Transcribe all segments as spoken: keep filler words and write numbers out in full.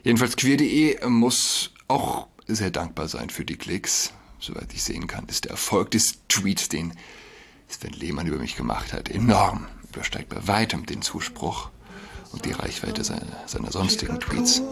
Jedenfalls queer punkt de muss auch sehr dankbar sein für die Klicks. Soweit ich sehen kann, ist der Erfolg des Tweets, den Sven Lehmann über mich gemacht hat, enorm. Übersteigt bei weitem den Zuspruch und die Reichweite seiner, seiner sonstigen Tweets.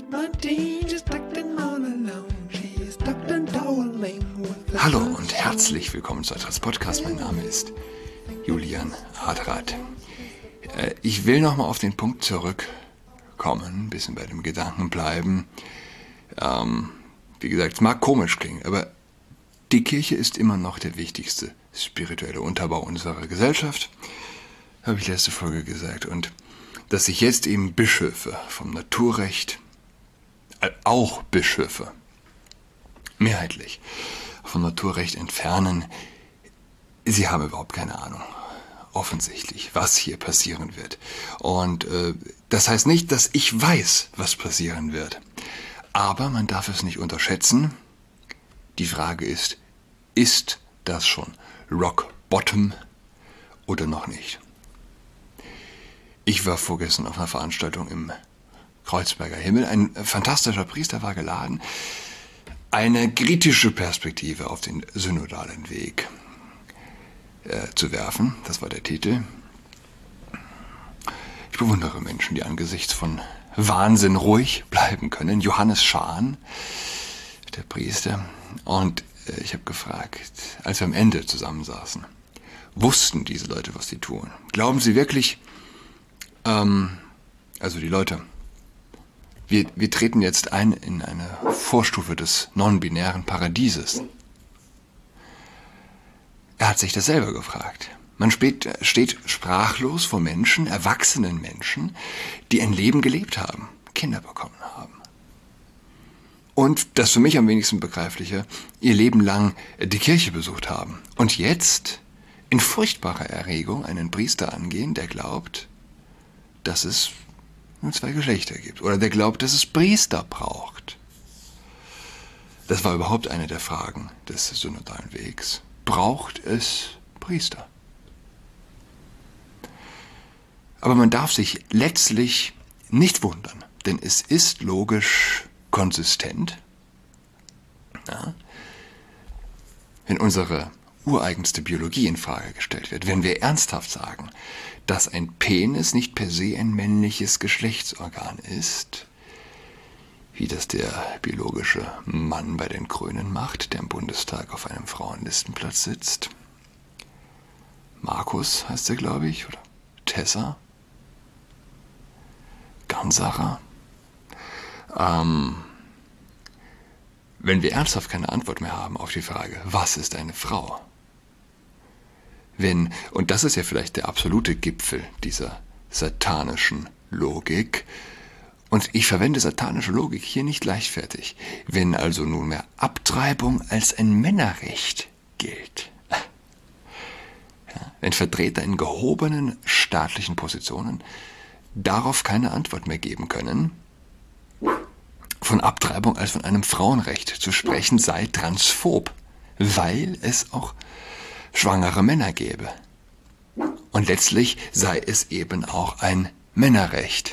Hallo und herzlich willkommen zu Adrats Podcast. Mein Name ist Julian Adrat. Ich will nochmal auf den Punkt zurückkommen, ein bisschen bei dem Gedanken bleiben. Ähm, wie gesagt, es mag komisch klingen, aber die Kirche ist immer noch der wichtigste spirituelle Unterbau unserer Gesellschaft, habe ich letzte Folge gesagt. Und dass sich jetzt eben Bischöfe vom Naturrecht, auch Bischöfe, mehrheitlich vom Naturrecht entfernen, sie haben überhaupt keine Ahnung, offensichtlich, was hier passieren wird. Und äh, das heißt nicht, dass ich weiß, was passieren wird. Aber man darf es nicht unterschätzen. Die Frage ist, ist das schon Rock Bottom oder noch nicht? Ich war vorgestern auf einer Veranstaltung im Kreuzberger Himmel. Ein fantastischer Priester war geladen, eine kritische Perspektive auf den synodalen Weg äh, zu werfen. Das war der Titel. Ich bewundere Menschen, die angesichts von Wahnsinn ruhig bleiben können. Johannes Schahn, der Priester. Und äh, ich habe gefragt, als wir am Ende zusammensaßen, wussten diese Leute, was sie tun? Glauben sie wirklich, ähm, also die Leute, wir, wir treten jetzt ein in eine Vorstufe des non-binären Paradieses. Er hat sich das selber gefragt. Man steht, steht sprachlos vor Menschen, erwachsenen Menschen, die ein Leben gelebt haben, Kinder bekommen haben. Und das für mich am wenigsten Begreifliche, ihr Leben lang die Kirche besucht haben. Und jetzt in furchtbarer Erregung einen Priester angehen, der glaubt, dass es nur zwei Geschlechter gibt. Oder der glaubt, dass es Priester braucht. Das war überhaupt eine der Fragen des synodalen Wegs. Braucht es Priester? Aber man darf sich letztlich nicht wundern, denn es ist logisch konsistent, ja, wenn unsere ureigenste Biologie in Frage gestellt wird, wenn wir ernsthaft sagen, dass ein Penis nicht per se ein männliches Geschlechtsorgan ist, wie das der biologische Mann bei den Grünen macht, der im Bundestag auf einem Frauenlistenplatz sitzt. Markus heißt er, glaube ich, oder Tessa. Gansacher. Ähm, wenn wir ernsthaft keine Antwort mehr haben auf die Frage, was ist eine Frau? Wenn, und das ist ja vielleicht der absolute Gipfel dieser satanischen Logik, und ich verwende satanische Logik hier nicht leichtfertig, wenn also nunmehr Abtreibung als ein Männerrecht gilt, ja, wenn Vertreter in gehobenen staatlichen Positionen darauf keine Antwort mehr geben können, von Abtreibung als von einem Frauenrecht zu sprechen sei transphob, weil es auch schwangere Männer gäbe. Und letztlich sei es eben auch ein Männerrecht.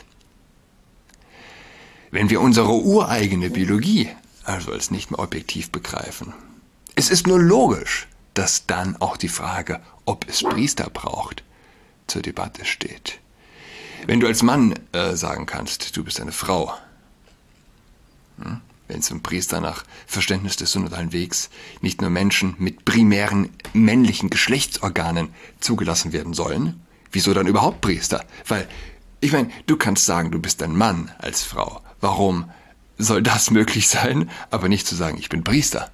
Wenn wir unsere ureigene Biologie also als nicht mehr objektiv begreifen, es ist nur logisch, dass dann auch die Frage, ob es Priester braucht, zur Debatte steht. Wenn du als Mann äh, sagen kannst, du bist eine Frau, hm? wenn zum Priester nach Verständnis des synodalen Wegs nicht nur Menschen mit primären männlichen Geschlechtsorganen zugelassen werden sollen, wieso dann überhaupt Priester? Weil, ich meine, du kannst sagen, du bist ein Mann als Frau. Warum soll das möglich sein, aber nicht zu sagen, ich bin Priester?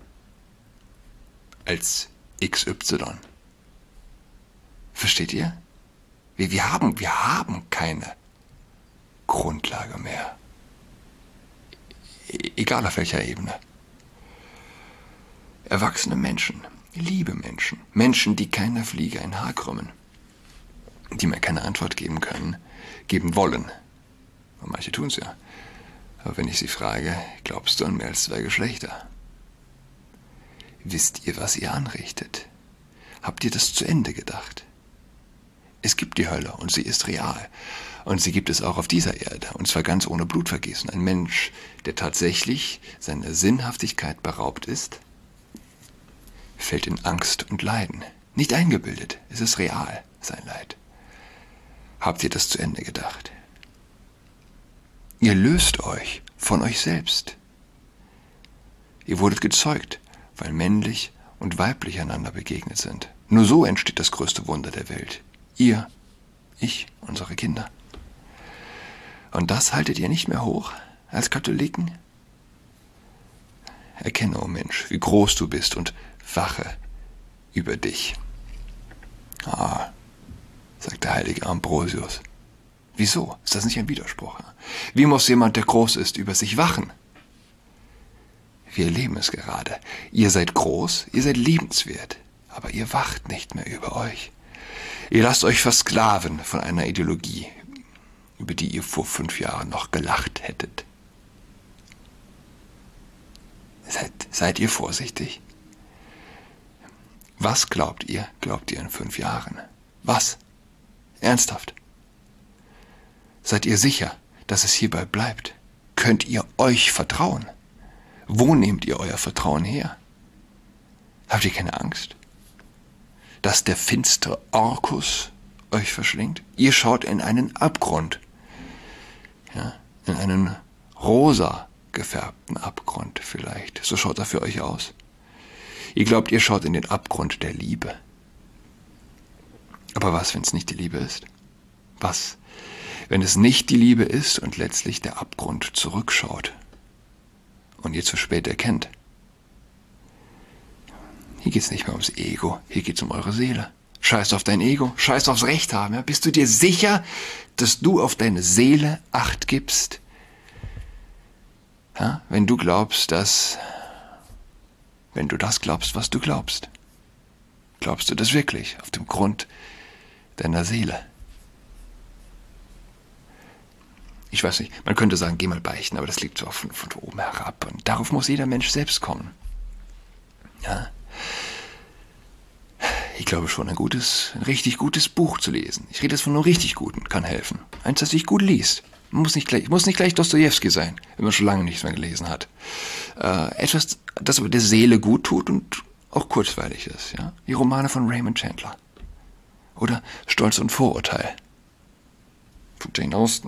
Als X Y. Versteht ihr? Wir, wir, haben, wir haben keine Grundlage mehr. E- egal auf welcher Ebene. Erwachsene Menschen, liebe Menschen, Menschen, die keiner Fliege ein Haar krümmen, die mir keine Antwort geben können, geben wollen. Und manche tun es ja. Aber wenn ich sie frage, glaubst du an mehr als zwei Geschlechter? Wisst ihr, was ihr anrichtet? Habt ihr das zu Ende gedacht? Es gibt die Hölle und sie ist real. Und sie gibt es auch auf dieser Erde, und zwar ganz ohne Blutvergießen. Ein Mensch, der tatsächlich seiner Sinnhaftigkeit beraubt ist, fällt in Angst und Leiden. Nicht eingebildet, es ist real, sein Leid. Habt ihr das zu Ende gedacht? Ihr löst euch von euch selbst. Ihr wurdet gezeugt, weil männlich und weiblich einander begegnet sind. Nur so entsteht das größte Wunder der Welt. Ihr, ich, unsere Kinder. Und das haltet ihr nicht mehr hoch als Katholiken? Erkenne, o Mensch, wie groß du bist und wache über dich. Ah, sagt der heilige Ambrosius. Wieso? Ist das nicht ein Widerspruch? Wie muss jemand, der groß ist, über sich wachen? Wir erleben es gerade. Ihr seid groß, ihr seid liebenswert, aber ihr wacht nicht mehr über euch. Ihr lasst euch versklaven von einer Ideologie, über die ihr vor fünf Jahren noch gelacht hättet. Seid, seid ihr vorsichtig? Was glaubt ihr, glaubt ihr in fünf Jahren? Was? Ernsthaft? Seid ihr sicher, dass es hierbei bleibt? Könnt ihr euch vertrauen? Wo nehmt ihr euer Vertrauen her? Habt ihr keine Angst, dass der finstere Orkus euch verschlingt? Ihr schaut in einen Abgrund, ja, in einen rosa gefärbten Abgrund vielleicht. So schaut er für euch aus. Ihr glaubt, ihr schaut in den Abgrund der Liebe. Aber was, wenn es nicht die Liebe ist? Was, wenn es nicht die Liebe ist und letztlich der Abgrund zurückschaut und ihr zu spät erkennt? Hier geht es nicht mehr ums Ego, hier geht es um eure Seele. Scheiß auf dein Ego, scheiß aufs Recht haben. Ja? Bist du dir sicher, dass du auf deine Seele Acht gibst? Ja? Wenn du glaubst, dass... Wenn du das glaubst, was du glaubst. Glaubst du das wirklich auf dem Grund deiner Seele? Ich weiß nicht, man könnte sagen, geh mal beichten, aber das liegt so von, von oben herab. Und darauf muss jeder Mensch selbst kommen. Ja. Ich glaube schon, ein gutes, ein richtig gutes Buch zu lesen. Ich rede jetzt von einem richtig guten, kann helfen. Eins, das sich gut liest. Muss nicht gleich, muss nicht gleich Dostojewski sein, wenn man schon lange nichts mehr gelesen hat. Äh, etwas, das aber der Seele gut tut und auch kurzweilig ist. Ja? Die Romane von Raymond Chandler. Oder Stolz und Vorurteil von Jane Austen.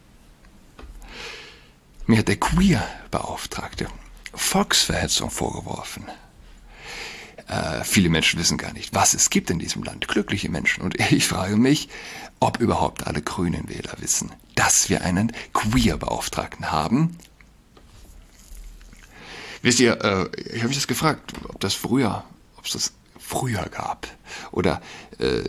Mir hat der Queer-Beauftragte Volksverhetzung vorgeworfen. Äh, viele Menschen wissen gar nicht, was es gibt in diesem Land. Glückliche Menschen. Und ich frage mich, ob überhaupt alle grünen Wähler wissen, dass wir einen Queer-Beauftragten haben. Wisst ihr, äh, ich habe mich das gefragt, ob das früher, ob es das früher gab. Oder, äh,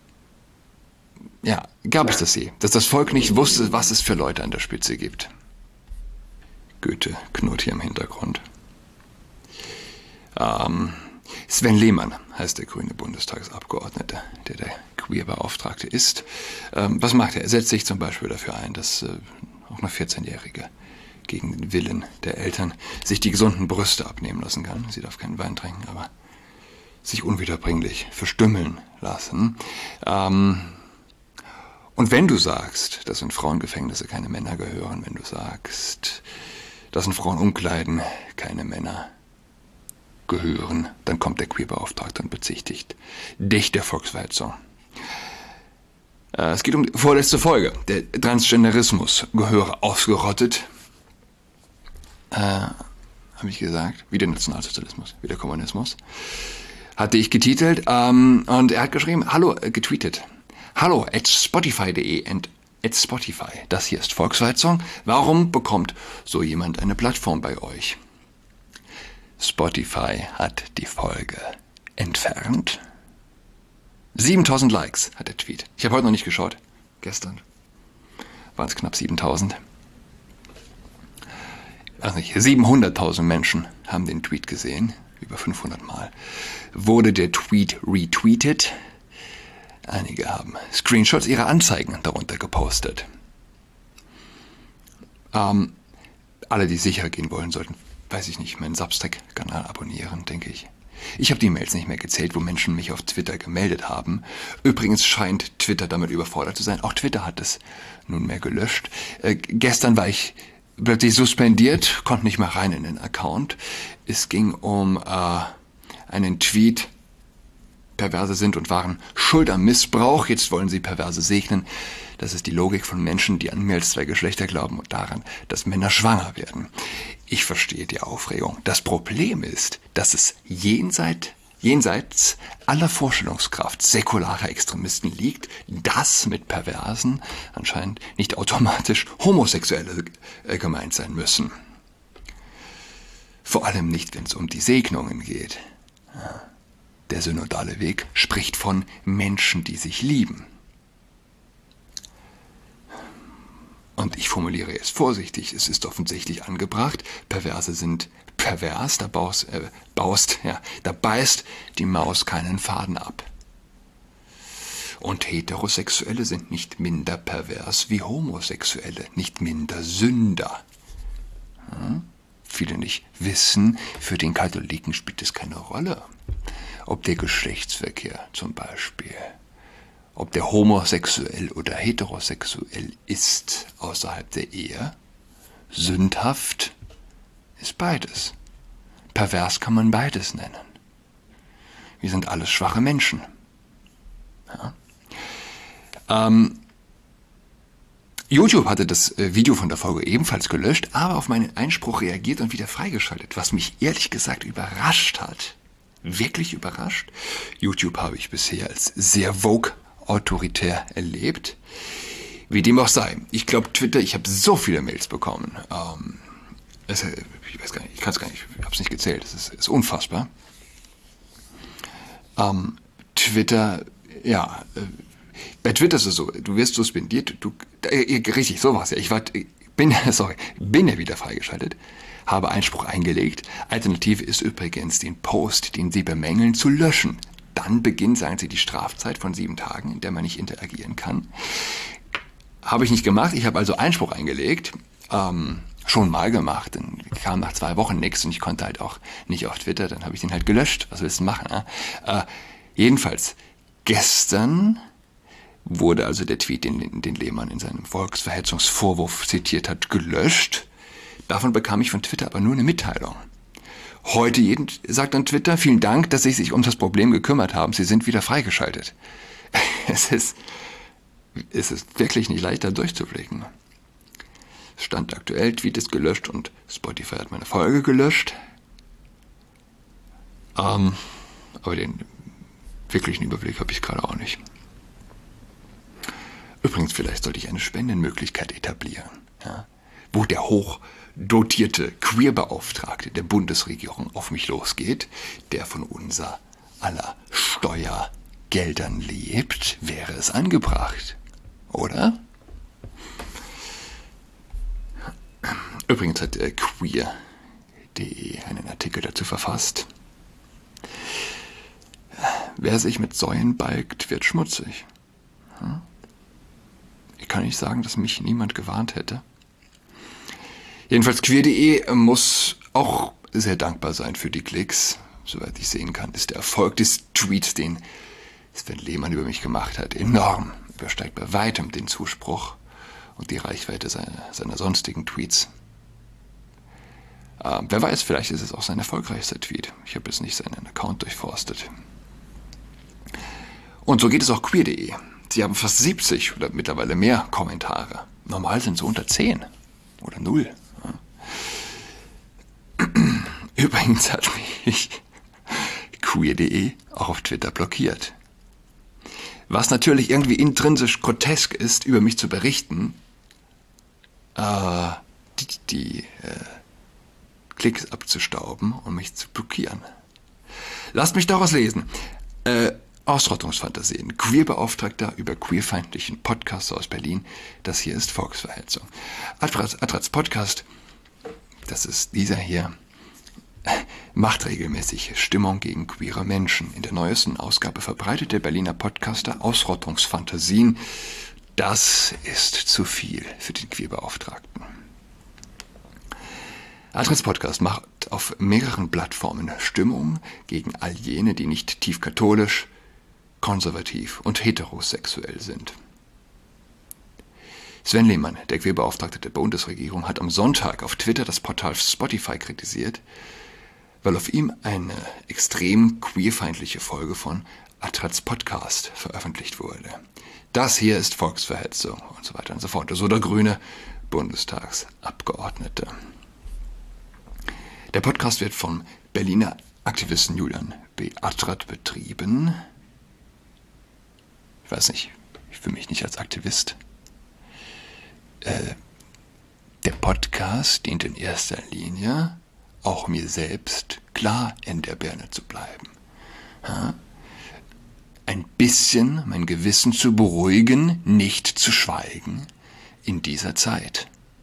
ja, gab es das je. Dass das Volk nicht wusste, was es für Leute an der Spitze gibt. Goethe knurrt hier im Hintergrund. Ähm... Sven Lehmann heißt der grüne Bundestagsabgeordnete, der der Queer-Beauftragte ist. Ähm, was macht er? Er setzt sich zum Beispiel dafür ein, dass äh, auch eine vierzehnjährige gegen den Willen der Eltern sich die gesunden Brüste abnehmen lassen kann. Sie darf keinen Wein trinken, aber sich unwiederbringlich verstümmeln lassen. Ähm, und wenn du sagst, dass in Frauengefängnisse keine Männer gehören, wenn du sagst, dass in Frauenumkleiden keine Männer gehören, dann kommt der Queerbeauftragte und bezichtigt dich der Volksverhetzung. Äh, es geht um die vorletzte Folge. Der Transgenderismus gehöre ausgerottet. Äh, habe ich gesagt. Wie der Nationalsozialismus, wie der Kommunismus. Hatte ich getitelt. Ähm, und er hat geschrieben, hallo, äh, getweetet. Hallo, at spotify punkt de and at Spotify. Das hier ist Volksverhetzung. Warum bekommt so jemand eine Plattform bei euch? Spotify hat die Folge entfernt. siebentausend Likes hat der Tweet. Ich habe heute noch nicht geschaut. Gestern waren es knapp siebentausend. Also nicht, siebenhunderttausend Menschen haben den Tweet gesehen. Über fünfhundert Mal wurde der Tweet retweetet. Einige haben Screenshots ihrer Anzeigen darunter gepostet. Ähm, alle, die sicher gehen wollen, sollten, weiß ich nicht, meinen Substack-Kanal abonnieren, denke ich. Ich habe die Mails nicht mehr gezählt, wo Menschen mich auf Twitter gemeldet haben. Übrigens scheint Twitter damit überfordert zu sein. Auch Twitter hat es nunmehr gelöscht. Äh, gestern war ich plötzlich suspendiert, konnte nicht mehr rein in den Account. Es ging um äh, einen Tweet: Perverse sind und waren schuld am Missbrauch, jetzt wollen sie Perverse segnen. Das ist die Logik von Menschen, die an mehr als zwei Geschlechter glauben und daran, dass Männer schwanger werden. Ich verstehe die Aufregung. Das Problem ist, dass es jenseits, jenseits aller Vorstellungskraft säkularer Extremisten liegt, dass mit Perversen anscheinend nicht automatisch Homosexuelle äh, gemeint sein müssen. Vor allem nicht, wenn es um die Segnungen geht. Der synodale Weg spricht von Menschen, die sich lieben. Und ich formuliere jetzt vorsichtig, es ist offensichtlich angebracht, Perverse sind pervers, da baust, äh, baust, ja, da beißt die Maus keinen Faden ab. Und Heterosexuelle sind nicht minder pervers wie Homosexuelle, nicht minder Sünder. Hm? Viele nicht wissen, für den Katholiken spielt es keine Rolle, ob der Geschlechtsverkehr zum Beispiel, ob der homosexuell oder heterosexuell ist außerhalb der Ehe. Sündhaft ist beides. Pervers kann man beides nennen. Wir sind alles schwache Menschen. Ja. Ähm, YouTube hatte das äh, Video von der Folge ebenfalls gelöscht, aber auf meinen Einspruch reagiert und wieder freigeschaltet, was mich ehrlich gesagt überrascht hat. Wirklich überrascht. YouTube habe ich bisher als sehr vogue autoritär erlebt. Wie dem auch sei. Ich glaube, Twitter, ich habe so viele Mails bekommen. Ähm, es, ich weiß gar nicht, ich kann es gar nicht, ich habe es nicht gezählt. Es ist, ist unfassbar. Ähm, Twitter, ja, äh, bei Twitter ist es so, du wirst suspendiert, du, äh, richtig, so war es ja. Ich war, bin, sorry, bin ja wieder freigeschaltet, habe Einspruch eingelegt. Alternative ist übrigens, den Post, den Sie bemängeln, zu löschen. Dann beginnt, sagen Sie, die Strafzeit von sieben Tagen, in der man nicht interagieren kann. Habe ich nicht gemacht. Ich habe also Einspruch eingelegt. Ähm, schon mal gemacht. Dann kam nach zwei Wochen nichts und ich konnte halt auch nicht auf Twitter. Dann habe ich den halt gelöscht. Was willst du machen? Ne? Äh, jedenfalls, gestern wurde also der Tweet, den, den Lehmann in seinem Volksverhetzungsvorwurf zitiert hat, gelöscht. Davon bekam ich von Twitter aber nur eine Mitteilung. Heute jeden, sagt dann Twitter, vielen Dank, dass Sie sich um das Problem gekümmert haben. Sie sind wieder freigeschaltet. Es ist, es ist wirklich nicht leicht, da durchzublicken. Stand aktuell, Tweet ist gelöscht und Spotify hat meine Folge gelöscht. Ähm, aber den wirklichen Überblick habe ich gerade auch nicht. Übrigens, vielleicht sollte ich eine Spendenmöglichkeit etablieren, ja, wo der hochdotierte Queerbeauftragte der Bundesregierung auf mich losgeht, der von unser aller Steuergeldern lebt, wäre es angebracht, oder? Übrigens hat äh, queer punkt de einen Artikel dazu verfasst. Wer sich mit Säuen balgt, wird schmutzig. Hm? Ich kann nicht sagen, dass mich niemand gewarnt hätte. Jedenfalls queer punkt de muss auch sehr dankbar sein für die Klicks. Soweit ich sehen kann, ist der Erfolg des Tweets, den Sven Lehmann über mich gemacht hat, enorm. Übersteigt bei weitem den Zuspruch und die Reichweite seiner, seiner sonstigen Tweets. Ähm, wer weiß, vielleicht ist es auch sein erfolgreichster Tweet. Ich habe jetzt nicht seinen Account durchforstet. Und so geht es auch queer punkt de. Sie haben fast siebzig oder mittlerweile mehr Kommentare. Normal sind es so unter zehn oder null. Übrigens hat mich queer punkt de auch auf Twitter blockiert. Was natürlich irgendwie intrinsisch grotesk ist, über mich zu berichten, äh, die, die äh, Klicks abzustauben und mich zu blockieren. Lasst mich daraus lesen. Äh, Ausrottungsfantasien. Queerbeauftragter über queerfeindlichen Podcasts aus Berlin. Das hier ist Volksverhetzung. Adrats Podcast, das ist dieser hier, macht regelmäßig Stimmung gegen queere Menschen. In der neuesten Ausgabe verbreitet der Berliner Podcaster Ausrottungsfantasien. Das ist zu viel für den Queerbeauftragten. Adrats Podcast macht macht auf mehreren Plattformen Stimmung gegen all jene, die nicht tief katholisch, konservativ und heterosexuell sind. Sven Lehmann, der Queerbeauftragte der Bundesregierung, hat am Sonntag auf Twitter das Portal Spotify kritisiert, weil auf ihm eine extrem queerfeindliche Folge von Adrats Podcast veröffentlicht wurde. Das hier ist Volksverhetzung und so weiter und so fort. So der grüne Bundestagsabgeordnete. Der Podcast wird vom Berliner Aktivisten Julian B. Adrat betrieben. Ich weiß nicht, ich fühle mich nicht als Aktivist. Äh, der Podcast dient in erster Linie auch mir selbst klar in der Birne zu bleiben. Ja? Ein bisschen mein Gewissen zu beruhigen, nicht zu schweigen in dieser Zeit.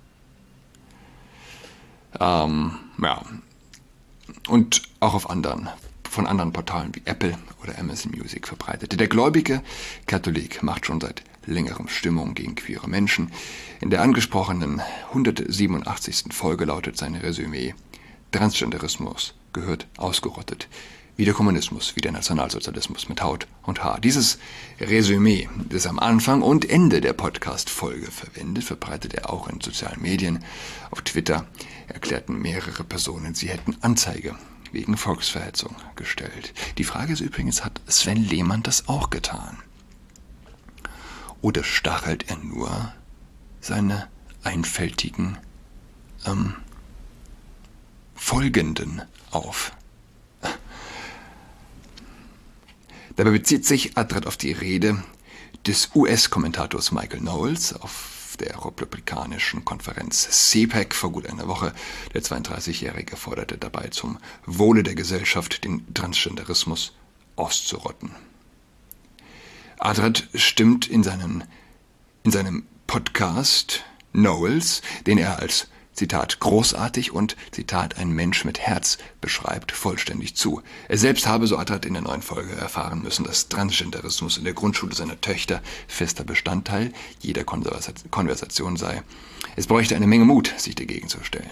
Ähm, ja. Und auch auf anderen, von anderen Portalen wie Apple oder Amazon Music verbreitet. Der gläubige Katholik macht schon seit längerem Stimmung gegen queere Menschen. In der angesprochenen hundertsiebenundachtzigsten Folge lautet sein Resümee: Transgenderismus gehört ausgerottet. Wie der Kommunismus, wie der Nationalsozialismus mit Haut und Haar. Dieses Resümee, das am Anfang und Ende der Podcast-Folge verwendet, verbreitet er auch in sozialen Medien. Auf Twitter erklärten mehrere Personen, sie hätten Anzeige wegen Volksverhetzung gestellt. Die Frage ist übrigens, hat Sven Lehmann das auch getan? Oder stachelt er nur seine einfältigen ähm, Folgenden auf? Dabei bezieht sich Adrat auf die Rede des U S-Kommentators Michael Knowles auf der republikanischen Konferenz C PAC vor gut einer Woche. Der zweiunddreißigjährige forderte dabei, zum Wohle der Gesellschaft den Transgenderismus auszurotten. Adrat stimmt in, seinen, in seinem Podcast Knowles, den er als Zitat, großartig und, Zitat, ein Mensch mit Herz beschreibt, vollständig zu. Er selbst habe, so Adrat in der neuen Folge, erfahren müssen, dass Transgenderismus in der Grundschule seiner Töchter fester Bestandteil jeder Konversation sei. Es bräuchte eine Menge Mut, sich dagegen zu stellen.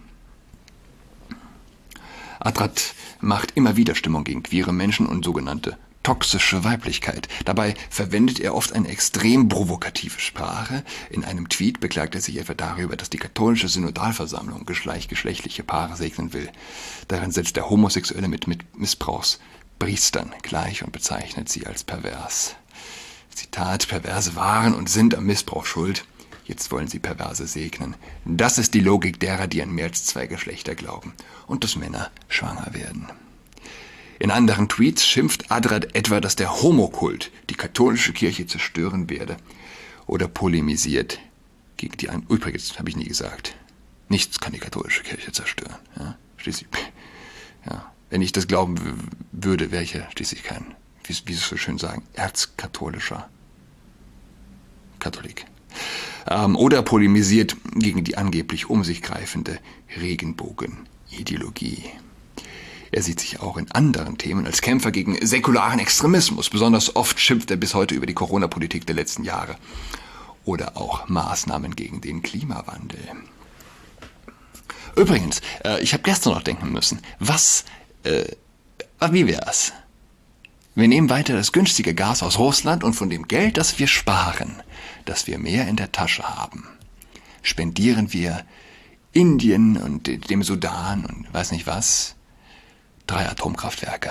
Adrat macht immer wieder Stimmung gegen queere Menschen und sogenannte toxische Weiblichkeit. Dabei verwendet er oft eine extrem provokative Sprache. In einem Tweet beklagt er sich etwa darüber, dass die katholische Synodalversammlung gleichgeschlechtliche Paare segnen will. Darin setzt er Homosexuelle mit, mit Missbrauchspriestern gleich und bezeichnet sie als pervers. Zitat, Perverse waren und sind am Missbrauch schuld. Jetzt wollen sie Perverse segnen. Das ist die Logik derer, die an mehr als zwei Geschlechter glauben und dass Männer schwanger werden. In anderen Tweets schimpft Adrat etwa, dass der Homokult die katholische Kirche zerstören werde oder polemisiert gegen die An- Übrigens, habe ich nie gesagt, nichts kann die katholische Kirche zerstören. Ja? Schließlich, ja, wenn ich das glauben w- würde, wäre ich ja schließlich kein, wie, wie Sie es so schön sagen, erzkatholischer Katholik. Ähm, oder polemisiert gegen die angeblich um sich greifende Regenbogenideologie. Er sieht sich auch in anderen Themen als Kämpfer gegen säkularen Extremismus. Besonders oft schimpft er bis heute über die Corona-Politik der letzten Jahre oder auch Maßnahmen gegen den Klimawandel. Übrigens, äh, ich habe gestern noch denken müssen, was, äh, wie wär's? Wir nehmen weiter das günstige Gas aus Russland und von dem Geld, das wir sparen, das wir mehr in der Tasche haben, spendieren wir Indien und dem Sudan und weiß nicht was, drei Atomkraftwerke.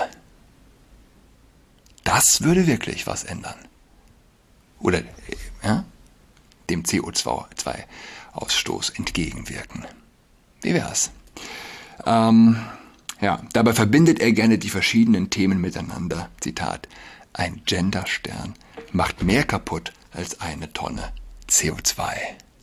Das würde wirklich was ändern. Oder ja, dem C O zwei Ausstoß entgegenwirken. Wie wär's? Ähm, ja, dabei verbindet er gerne die verschiedenen Themen miteinander. Zitat, ein Genderstern macht mehr kaputt als eine Tonne C O zwei.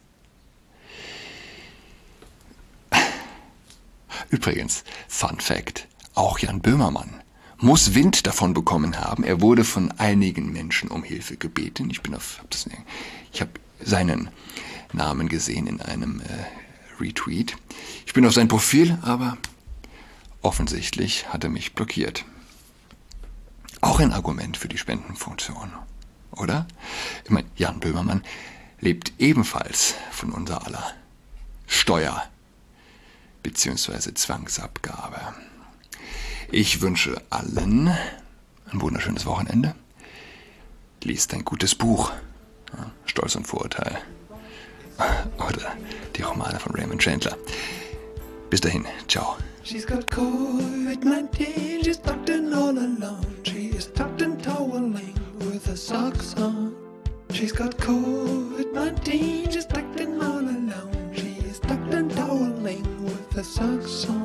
Übrigens, Fun Fact, auch Jan Böhmermann muss Wind davon bekommen haben. Er wurde von einigen Menschen um Hilfe gebeten. Ich bin auf, hab das, ich habe seinen Namen gesehen in einem äh, Retweet. Ich bin auf sein Profil, aber offensichtlich hat er mich blockiert. Auch ein Argument für die Spendenfunktion, oder? Ich meine, Jan Böhmermann lebt ebenfalls von unser aller Steuer bzw. Zwangsabgabe. Ich wünsche allen ein wunderschönes Wochenende. Liest ein gutes Buch. Stolz und Vorurteil. Oder die Romane von Raymond Chandler. Bis dahin, ciao. She's got COVID nineteen, she's tucked in all alone. She is tucked in toweling with her socks on. She's got COVID nineteen, she's tucked in all alone. She is tucked in toweling with her socks on.